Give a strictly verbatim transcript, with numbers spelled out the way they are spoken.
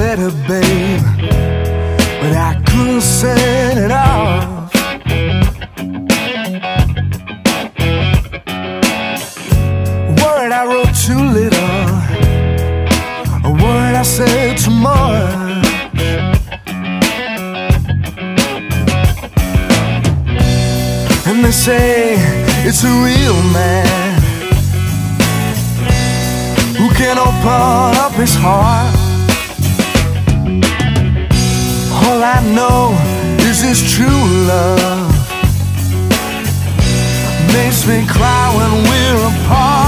letter, babe, but I couldn't send it off. Word I wrote too little, a word I said too much. And they say it's a real man who can open up his heart. All I know is his true love makes me cry when we're apart.